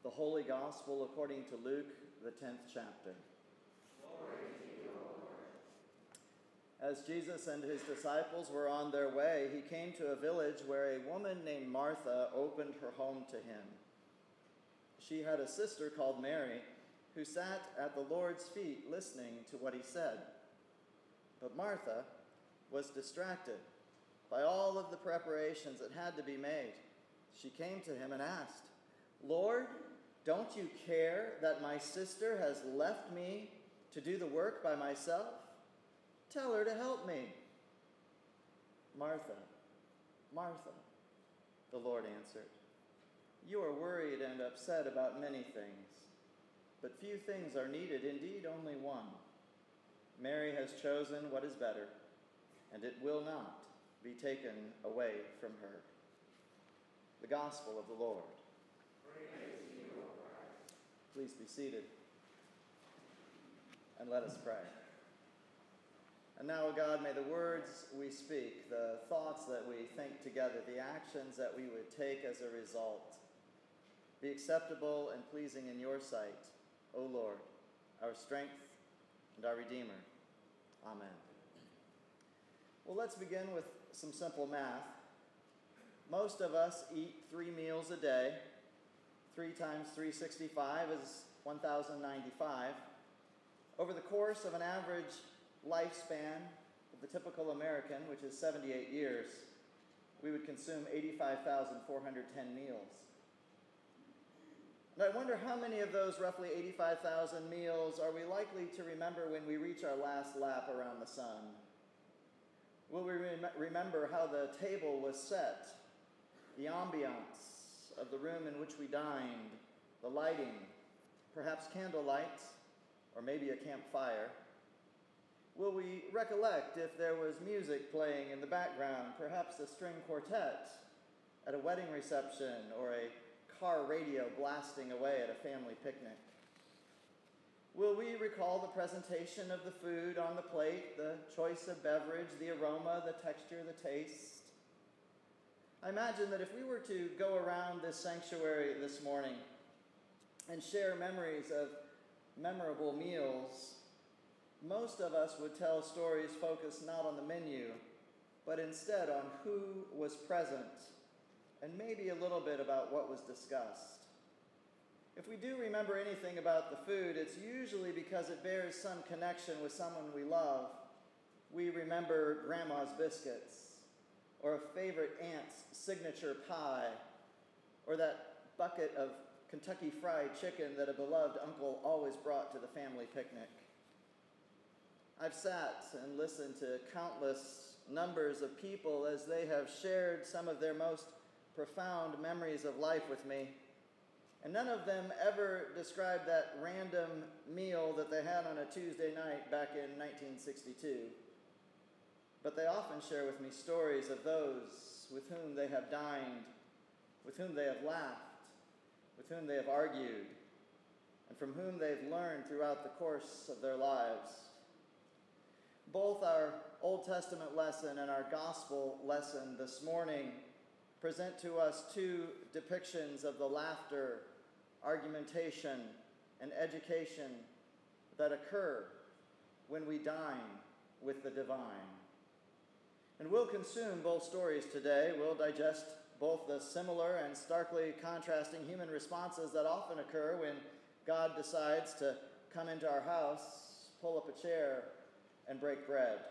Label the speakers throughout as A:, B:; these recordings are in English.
A: The Holy Gospel according to Luke, the 10th chapter.
B: Glory to you, O Lord.
A: As Jesus and his disciples were on their way, he came to a village where a woman named Martha opened her home to him. She had a sister called Mary, who sat at the Lord's feet listening to what he said. But Martha was distracted by all of the preparations that had to be made. She came to him and asked, "Lord, don't you care that my sister has left me to do the work by myself? Tell her to help me." "Martha, Martha," the Lord answered, "you are worried and upset about many things, but few things are needed, indeed only one. Mary has chosen what is better, and it will not be taken away from her." The Gospel of the Lord.
B: Praise to you, O Christ.
A: Please be seated, and let us pray. And now, O God, may the words we speak, the thoughts that we think together, the actions that we would take as a result, be acceptable and pleasing in your sight, O Lord, our strength and our Redeemer. Amen. Well, let's begin with some simple math. Most of us eat 3 meals a day. 3 times 365 is 1,095. Over the course of an average lifespan of the typical American, which is 78 years, we would consume 85,410 meals. And I wonder how many of those roughly 85,000 meals are we likely to remember when we reach our last lap around the sun? Will we remember how the table was set, the ambiance of the room in which we dined, the lighting, perhaps candlelight, or maybe a campfire? Will we recollect if there was music playing in the background, perhaps a string quartet at a wedding reception or a car radio blasting away at a family picnic? Will we recall the presentation of the food on the plate, the choice of beverage, the aroma, the texture, the taste? I imagine that if we were to go around this sanctuary this morning and share memories of memorable meals, most of us would tell stories focused not on the menu, but instead on who was present and maybe a little bit about what was discussed. If we do remember anything about the food, it's usually because it bears some connection with someone we love. We remember Grandma's biscuits, or a favorite aunt's signature pie, or that bucket of Kentucky Fried Chicken that a beloved uncle always brought to the family picnic. I've sat and listened to countless numbers of people as they have shared some of their most profound memories of life with me, and none of them ever described that random meal that they had on a Tuesday night back in 1962. But they often share with me stories of those with whom they have dined, with whom they have laughed, with whom they have argued, and from whom they've learned throughout the course of their lives. Both our Old Testament lesson and our gospel lesson this morning present to us 2 depictions of the laughter, argumentation, and education that occur when we dine with the divine. And we'll consume both stories today. We'll digest both the similar and starkly contrasting human responses that often occur when God decides to come into our house, pull up a chair, and break bread.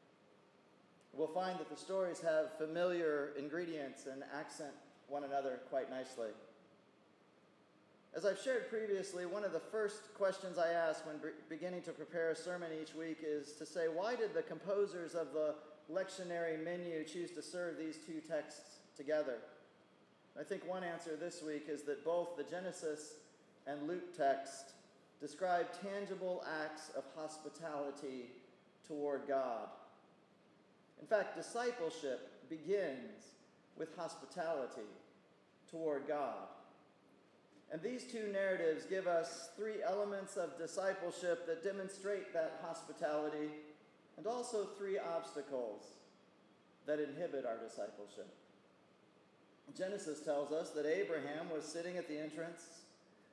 A: We'll find that the stories have familiar ingredients and accent one another quite nicely. As I've shared previously, one of the first questions I ask when beginning to prepare a sermon each week is to say, why did the composers of the lectionary menu choose to serve these 2 texts together? I think one answer this week is that both the Genesis and Luke text describe tangible acts of hospitality toward God. In fact, discipleship begins with hospitality toward God. And these 2 narratives give us 3 elements of discipleship that demonstrate that hospitality, and also 3 obstacles that inhibit our discipleship. Genesis tells us that Abraham was sitting at the entrance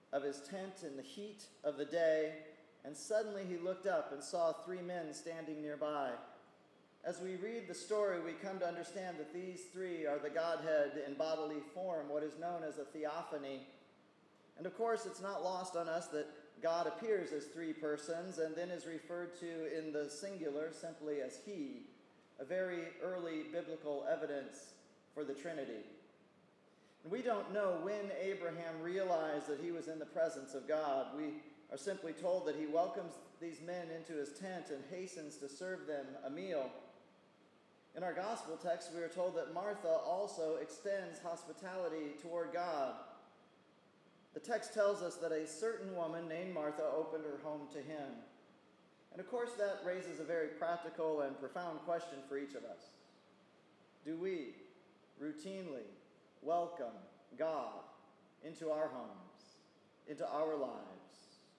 A: of his tent in the heat of the day, and suddenly he looked up and saw 3 men standing nearby. As we read the story, we come to understand that these 3 are the Godhead in bodily form, what is known as a theophany. And of course, it's not lost on us that God appears as 3 persons and then is referred to in the singular simply as he, a very early biblical evidence for the Trinity. And we don't know when Abraham realized that he was in the presence of God. We are simply told that he welcomes these men into his tent and hastens to serve them a meal. In our gospel text, we are told that Martha also extends hospitality toward God. The text tells us that a certain woman named Martha opened her home to him. And of course, that raises a very practical and profound question for each of us. Do we routinely welcome God into our homes, into our lives?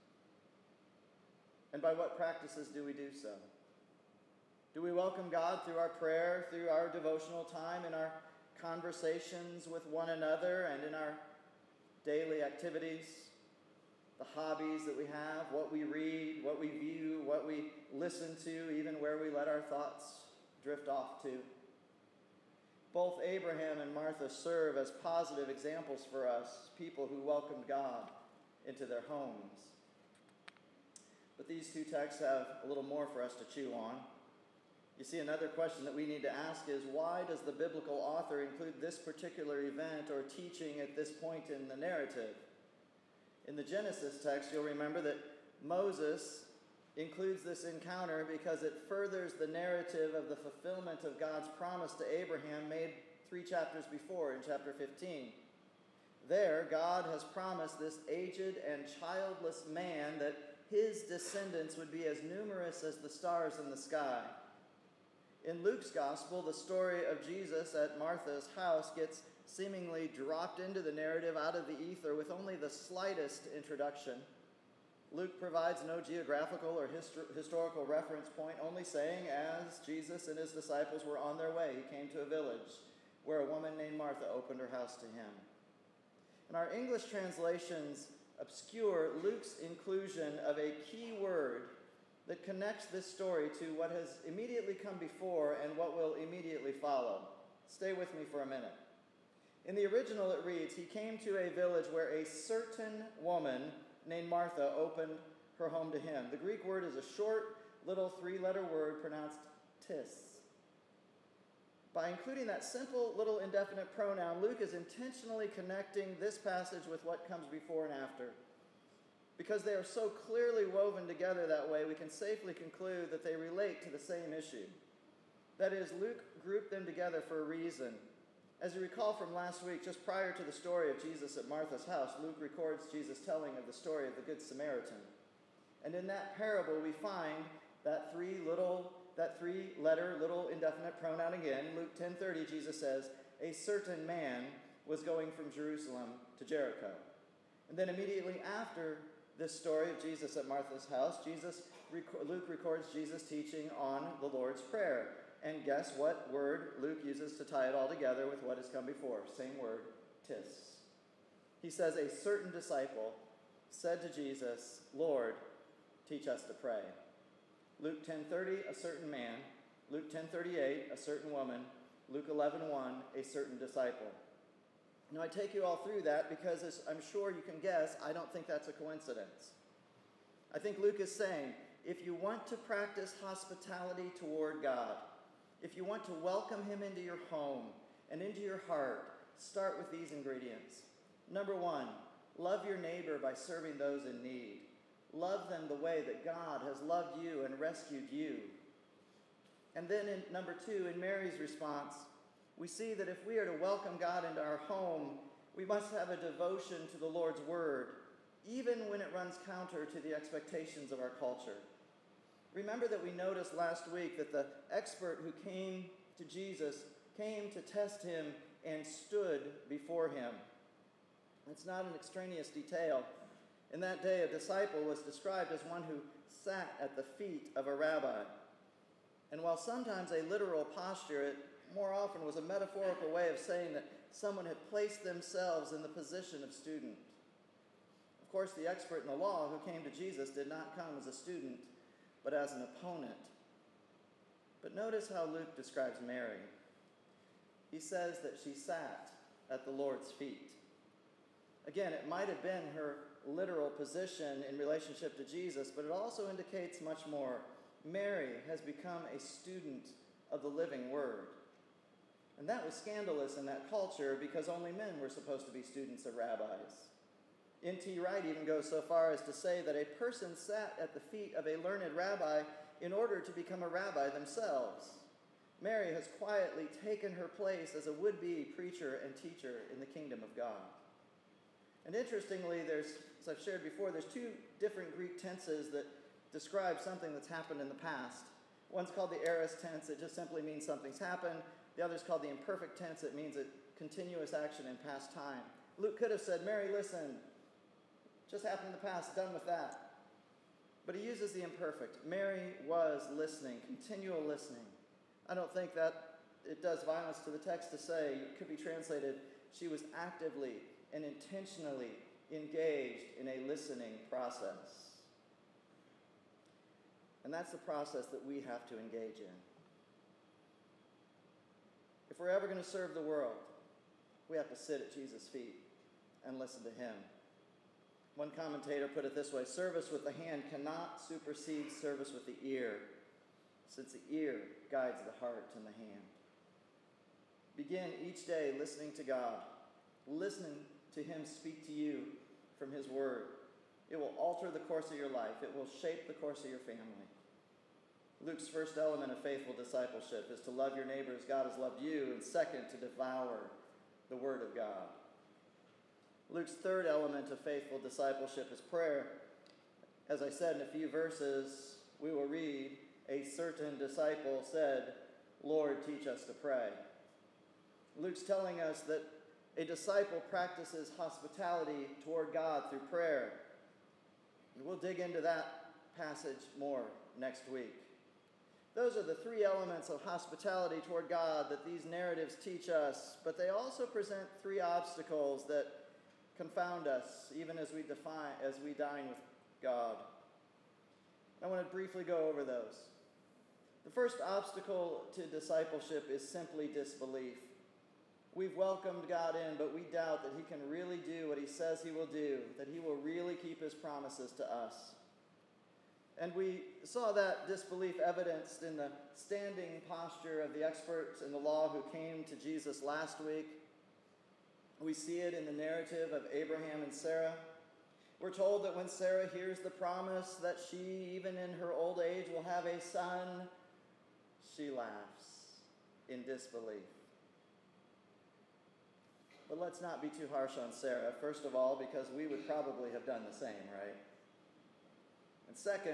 A: And by what practices do we do so? Do we welcome God through our prayer, through our devotional time, in our conversations with one another, and in our daily activities, the hobbies that we have, what we read, what we view, what we listen to, even where we let our thoughts drift off to? Both Abraham and Martha serve as positive examples for us, people who welcomed God into their homes. But these 2 texts have a little more for us to chew on. You see, another question that we need to ask is, why does the biblical author include this particular event or teaching at this point in the narrative? In the Genesis text, you'll remember that Moses includes this encounter because it furthers the narrative of the fulfillment of God's promise to Abraham made 3 chapters before in chapter 15. There, God has promised this aged and childless man that his descendants would be as numerous as the stars in the sky. In Luke's gospel, the story of Jesus at Martha's house gets seemingly dropped into the narrative out of the ether with only the slightest introduction. Luke provides no geographical or historical reference point, only saying, as Jesus and his disciples were on their way, he came to a village where a woman named Martha opened her house to him. And our English translations obscure Luke's inclusion of a key word that connects this story to what has immediately come before and what will immediately follow. Stay with me for a minute. In the original, it reads, he came to a village where a certain woman named Martha opened her home to him. The Greek word is a short, little 3-letter word pronounced tis. By including that simple little indefinite pronoun, Luke is intentionally connecting this passage with what comes before and after. Because they are so clearly woven together that way, we can safely conclude that they relate to the same issue. That is, Luke grouped them together for a reason. As you recall from last week, just prior to the story of Jesus at Martha's house, Luke records Jesus' telling of the story of the Good Samaritan. And in that parable, we find that 3-letter little indefinite pronoun again. Luke 10:30, Jesus says, a certain man was going from Jerusalem to Jericho. And then immediately after this story of Jesus at Martha's house, Luke records Jesus teaching on the Lord's Prayer. And guess what word Luke uses to tie it all together with what has come before? Same word, tis. He says, a certain disciple said to Jesus, Lord, teach us to pray. Luke 10:30, a certain man. Luke 10:38, a certain woman. Luke 11:1, a certain disciple. Now, I take you all through that because, as I'm sure you can guess, I don't think that's a coincidence. I think Luke is saying, if you want to practice hospitality toward God, if you want to welcome him into your home and into your heart, start with these ingredients. Number 1, love your neighbor by serving those in need. Love them the way that God has loved you and rescued you. And then in number 2, in Mary's response, we see that if we are to welcome God into our home, we must have a devotion to the Lord's word, even when it runs counter to the expectations of our culture. Remember that we noticed last week that the expert who came to Jesus came to test him and stood before him. It's not an extraneous detail. In that day, a disciple was described as one who sat at the feet of a rabbi. And while sometimes a literal posture, it more often was a metaphorical way of saying that someone had placed themselves in the position of student. Of Of course, the expert in the law who came to Jesus did not come as a student, but as an opponent. But notice how Luke describes Mary. He says that she sat at the Lord's feet. Again, it might have been her literal position in relationship to Jesus, but it also indicates much more. Mary has become a student of the living Word. And that was scandalous in that culture because only men were supposed to be students of rabbis. N.T. Wright even goes so far as to say that a person sat at the feet of a learned rabbi in order to become a rabbi themselves. Mary has quietly taken her place as a would-be preacher and teacher in the kingdom of God. And interestingly, as I've shared before, there's two different Greek tenses that describe something that's happened in the past. One's called the aorist tense. It just simply means something's happened. The other's called the imperfect tense. It means a continuous action in past time. Luke could have said, Mary, listen, just happened in the past, done with that. But he uses the imperfect. Mary was listening, continual listening. I don't think that it does violence to the text to say, it could be translated, she was actively and intentionally engaged in a listening process. And that's the process that we have to engage in. If we're ever going to serve the world, we have to sit at Jesus' feet and listen to him. One commentator put it this way: service with the hand cannot supersede service with the ear, since the ear guides the heart and the hand. Begin each day listening to God, listening to him speak to you from his word. It will alter the course of your life. It will shape the course of your family. Luke's first element of faithful discipleship is to love your neighbor as God has loved you, and second, to devour the word of God. Luke's third element of faithful discipleship is prayer. As I said, in a few verses, we will read, a certain disciple said, Lord, teach us to pray. Luke's telling us that a disciple practices hospitality toward God through prayer. And we'll dig into that passage more next week. Those are the three elements of hospitality toward God that these narratives teach us, but they also present three obstacles that confound us even as we dine with God. I want to briefly go over those. The first obstacle to discipleship is simply disbelief. We've welcomed God in, but we doubt that he can really do what he says he will do, that he will really keep his promises to us. And we saw that disbelief evidenced in the standing posture of the experts in the law who came to Jesus last week. We see it in the narrative of Abraham and Sarah. We're told that when Sarah hears the promise that she, even in her old age, will have a son, she laughs in disbelief. But let's not be too harsh on Sarah, first of all, because we would probably have done the same, right? And second,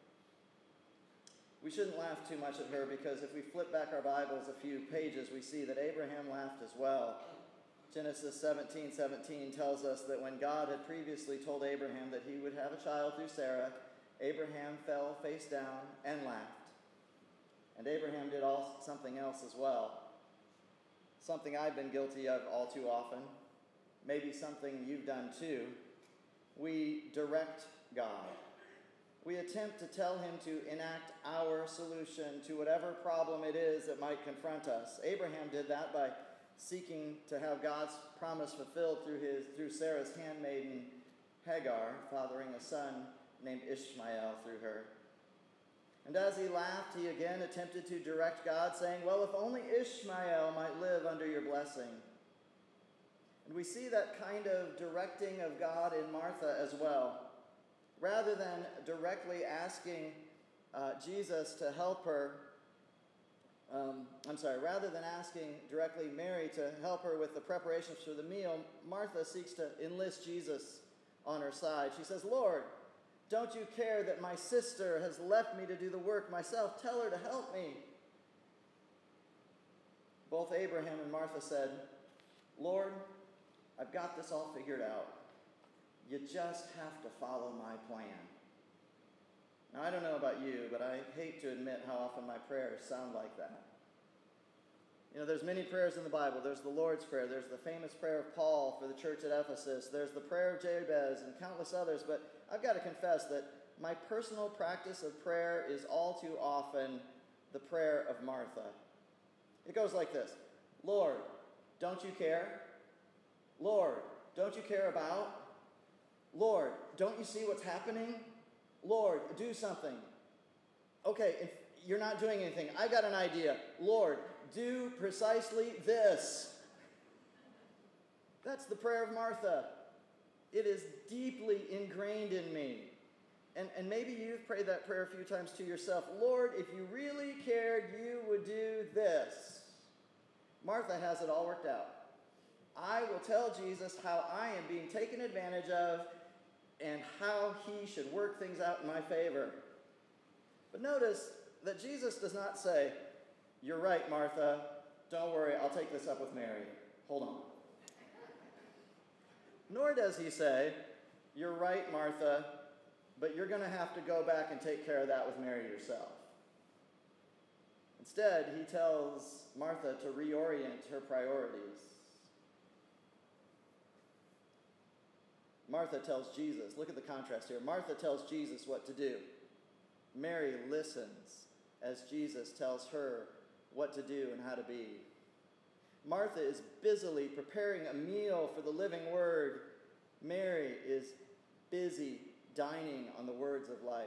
A: we shouldn't laugh too much at her, because if we flip back our Bibles a few pages, we see that Abraham laughed as well. Genesis 17:17 tells us that when God had previously told Abraham that he would have a child through Sarah, Abraham fell face down and laughed. And Abraham did something else as well. Something I've been guilty of all too often. Maybe something you've done too. We direct God. We attempt to tell him to enact our solution to whatever problem it is that might confront us. Abraham did that by seeking to have God's promise fulfilled through Sarah's handmaiden Hagar, fathering a son named Ishmael through her. And as he laughed, he again attempted to direct God, saying, well, if only Ishmael might live under your blessing. And we see that kind of directing of God in Martha as well. Rather than directly asking Jesus to help her, rather than asking directly Mary to help her with the preparations for the meal, Martha seeks to enlist Jesus on her side. She says, Lord, don't you care that my sister has left me to do the work myself? Tell her to help me. Both Abraham and Martha said, Lord, I've got this all figured out. You just have to follow my plan. Now, I don't know about you, but I hate to admit how often my prayers sound like that. You know, there's many prayers in the Bible. There's the Lord's Prayer. There's the famous prayer of Paul for the church at Ephesus. There's the prayer of Jabez and countless others. But I've got to confess that my personal practice of prayer is all too often the prayer of Martha. It goes like this: Lord, don't you care? Lord, don't you care about? Lord, don't you see what's happening? Lord, do something. Okay, if you're not doing anything, I've got an idea. Lord, do precisely this. That's the prayer of Martha. It is deeply ingrained in me. And maybe you've prayed that prayer a few times to yourself. Lord, if you really cared, you would do this. Martha has it all worked out. I will tell Jesus how I am being taken advantage of and how he should work things out in my favor. But notice that Jesus does not say, "You're right, Martha. Don't worry, I'll take this up with Mary. Hold on." Nor does he say, "You're right, Martha, but you're going to have to go back and take care of that with Mary yourself." Instead, he tells Martha to reorient her priorities. Martha tells Jesus, look at the contrast here. Martha tells Jesus what to do. Mary listens as Jesus tells her what to do and how to be. Martha is busily preparing a meal for the living word. Mary is busy dining on the words of life.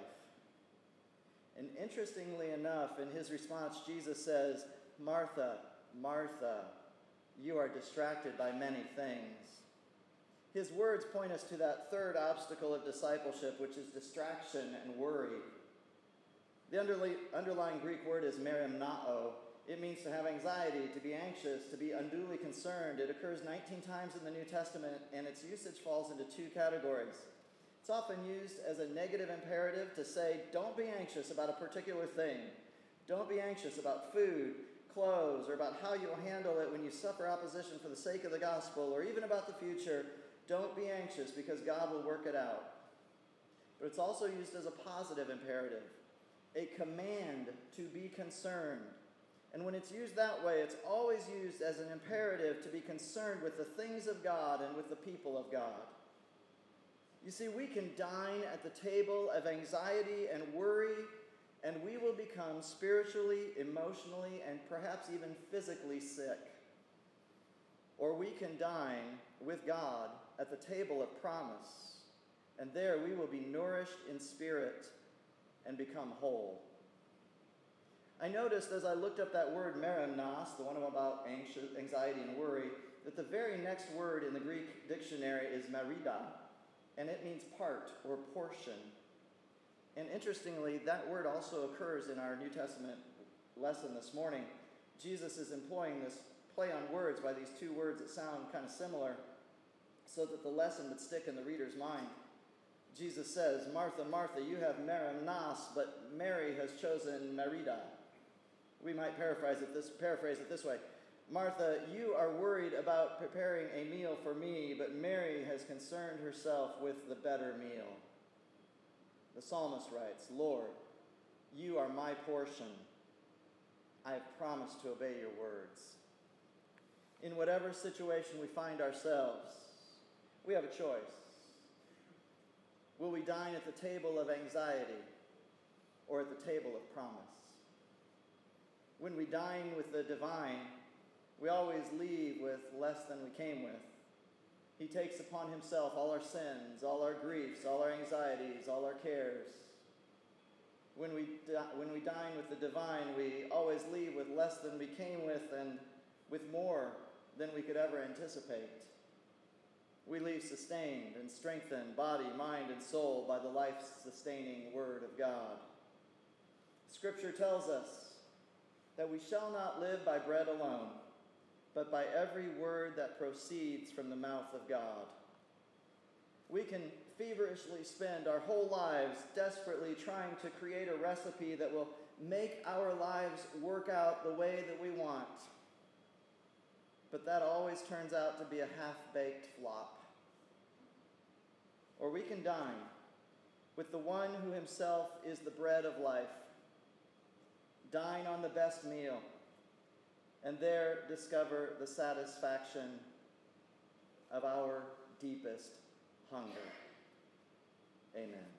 A: And interestingly enough, in his response, Jesus says, "Martha, Martha, you are distracted by many things." His words point us to that third obstacle of discipleship, which is distraction and worry. The underlying Greek word is merimnao. It means to have anxiety, to be anxious, to be unduly concerned. It occurs 19 times in the New Testament, and its usage falls into two categories. It's often used as a negative imperative to say, don't be anxious about a particular thing. Don't be anxious about food, clothes, or about how you'll handle it when you suffer opposition for the sake of the gospel, or even about the future. Don't be anxious because God will work it out. But it's also used as a positive imperative, a command to be concerned. And when it's used that way, it's always used as an imperative to be concerned with the things of God and with the people of God. You see, we can dine at the table of anxiety and worry, and we will become spiritually, emotionally, and perhaps even physically sick. Or we can dine with God at the table of promise, and there we will be nourished in spirit and become whole. I noticed as I looked up that word merimnos, the one about anxiety and worry, that the very next word in the Greek dictionary is merida, and it means part or portion. And interestingly, that word also occurs in our New Testament lesson this morning. Jesus is employing this play on words by these two words that sound kind of similar so that the lesson would stick in the reader's mind. Jesus says, "Martha, Martha, you have merimnos, but Mary has chosen merida." We might paraphrase it this way. "Martha, you are worried about preparing a meal for me, but Mary has concerned herself with the better meal." The psalmist writes, "Lord, you are my portion. I have promised to obey your words." In whatever situation we find ourselves, we have a choice. Will we dine at the table of anxiety or at the table of promise? When we dine with the divine, we always leave with less than we came with. He takes upon himself all our sins, all our griefs, all our anxieties, all our cares. When we dine with the divine, we always leave with less than we came with and with more than we could ever anticipate. We leave sustained and strengthened, body, mind, and soul, by the life-sustaining Word of God. Scripture tells us that we shall not live by bread alone, but by every word that proceeds from the mouth of God. We can feverishly spend our whole lives desperately trying to create a recipe that will make our lives work out the way that we want. But that always turns out to be a half-baked flop. Or we can dine with the one who himself is the bread of life. Dine on the best meal. and there discover the satisfaction of our deepest hunger. Amen.